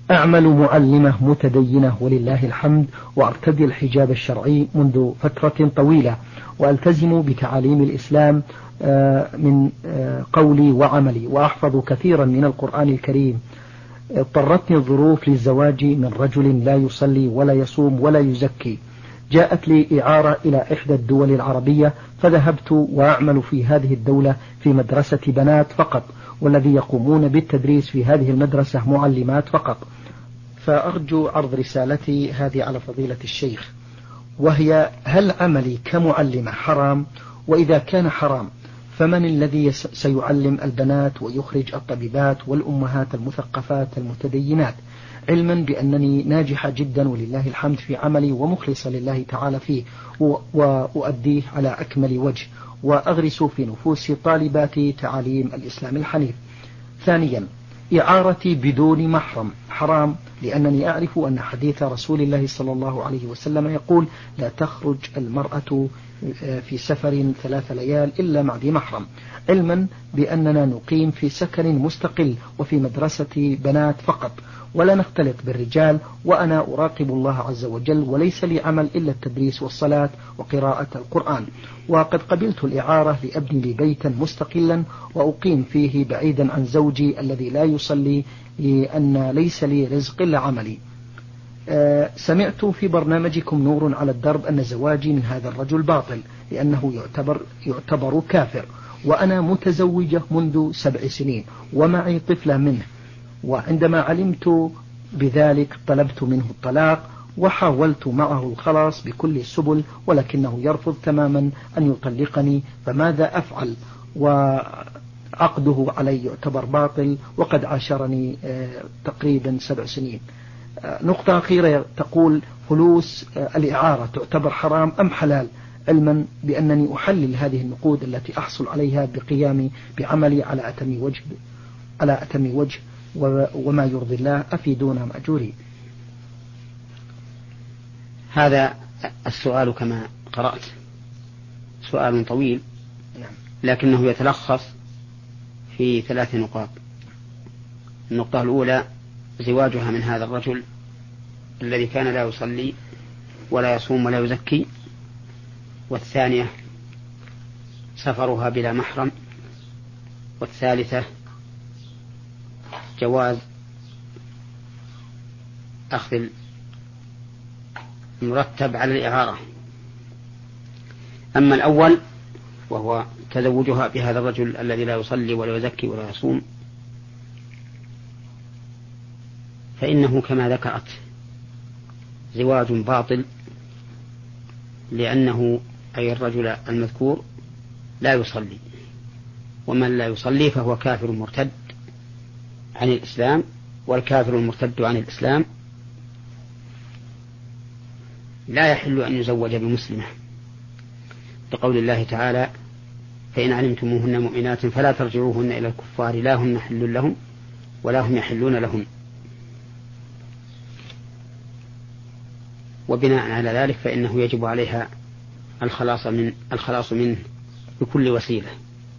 أعمل معلمة متدينة ولله الحمد، وأرتدي الحجاب الشرعي منذ فترة طويلة، وألتزم بتعاليم الإسلام من قولي وعملي، وأحفظ كثيرا من القرآن الكريم. اضطرتني الظروف للزواج من رجل لا يصلي ولا يصوم ولا يزكي. جاءت لي إعارة إلى إحدى الدول العربية، فذهبت وأعمل في هذه الدولة في مدرسة بنات فقط، والذي يقومون بالتدريس في هذه المدرسة معلمات فقط. فأرجو عرض رسالتي هذه على فضيلة الشيخ، وهي: هل عملي كمعلمة حرام؟ وإذا كان حرام فمن الذي سيعلم البنات ويخرج الطبيبات والأمهات المثقفات المتدينات؟ علما بأنني ناجحة جدا ولله الحمد في عملي، ومخلصة لله تعالى فيه، وأؤديه على أكمل وجه، وأغرس في نفوس طالباتي تعاليم الإسلام الحنيف. ثانيا، إعارتي بدون محرم حرام، لأنني أعرف أن حديث رسول الله صلى الله عليه وسلم يقول: لا تخرج المرأة في سفر 3 ليال إلا مع ذي محرم، علما بأننا نقيم في سكن مستقل وفي مدرسة بنات فقط، ولا نختلط بالرجال، وأنا أراقب الله عز وجل، وليس لي عمل إلا التدريس والصلاة وقراءة القرآن. وقد قبلت الإعارة لأبني لي بيتا مستقلا وأقيم فيه بعيدا عن زوجي الذي لا يصلي، لأن ليس لي رزق إلا عملي. سمعت في برنامجكم نور على الدرب أن زواجي من هذا الرجل باطل، لأنه يعتبر كافر، وأنا متزوجة منذ 7 سنين ومعي طفلة منه، وعندما علمت بذلك طلبت منه الطلاق، وحاولت معه الخلاص بكل السبل، ولكنه يرفض تماما أن يطلقني، فماذا أفعل؟ وعقده علي يعتبر باطل، وقد عاشرني تقريبا 7 سنين. نقطة أخيرة، تقول: فلوس الإعارة تعتبر حرام أم حلال؟ علما بأنني أحلل هذه النقود التي أحصل عليها بقيامي بعملي على أتم وجه وما يرضي الله، أفيدونا مأجورين. هذا السؤال كما قرأت سؤال طويل، لكنه يتلخص في 3 نقاط. النقطة الأولى: زواجها من هذا الرجل الذي كان لا يصلي ولا يصوم ولا يزكي. والثانية: سفرها بلا محرم. والثالثة: جواز أخذ المرتب على الإعارة. أما الأول وهو تزوجها بهذا الرجل الذي لا يصلي ولا يزكي ولا يصوم، فإنه كما ذكرت زواج باطل، لأنه أي الرجل المذكور لا يصلي، ومن لا يصلي فهو كافر مرتد عن الإسلام، والكافر المرتد عن الإسلام لا يحل أن يزوج بمسلمة، لقول الله تعالى: فإن علمتموهن مؤمنات فلا ترجعوهن إلى الكفار لا هن حل لهم ولا هم يحلون لهم. وبناء على ذلك فإنه يجب عليها الخلاص منه بكل وسيلة،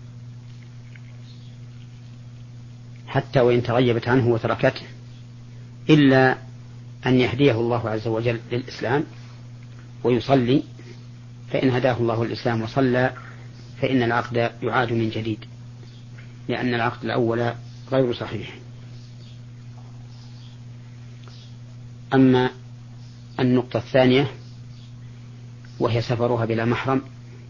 حتى وإن تغيبت عنه وتركته، إلا أن يهديه الله عز وجل للإسلام ويصلي، فإن هداه الله الإسلام وصلى فإن العقد يعاد من جديد، لأن العقد الأول غير صحيح. أما النقطة الثانية وهي سفرها بلا محرم،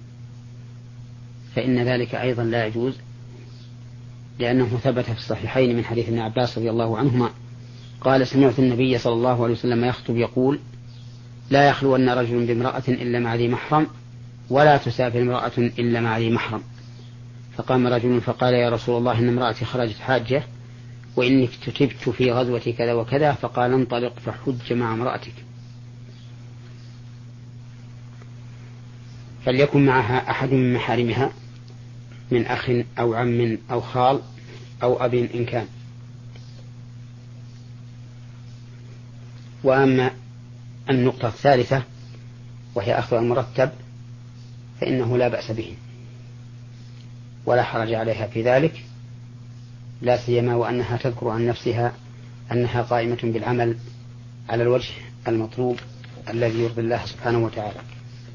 فإن ذلك أيضا لا يجوز، لأنه ثبت في الصحيحين من حديث ابن عباس رضي الله عنهما قال: سمعت النبي صلى الله عليه وسلم يخطب يقول: لا يخلون رجل بامرأة إلا مع ذي محرم، ولا تسافر امرأة إلا مع ذي محرم. فقام رجل فقال: يا رسول الله، إن امرأتي خرجت حاجة وإني اكتتبت في غزوة كذا وكذا. فقال: انطلق فحج مع امرأتك، فليكن معها أحد من محارمها من أخ أو عم أو خال أو أب إن كان. وأما النقطة الثالثة وهي أخذ المرتب، فإنه لا بأس به ولا حرج عليها في ذلك، لا سيما وأنها تذكر عن نفسها أنها قائمة بالعمل على الوجه المطلوب الذي يرضي الله سبحانه وتعالى.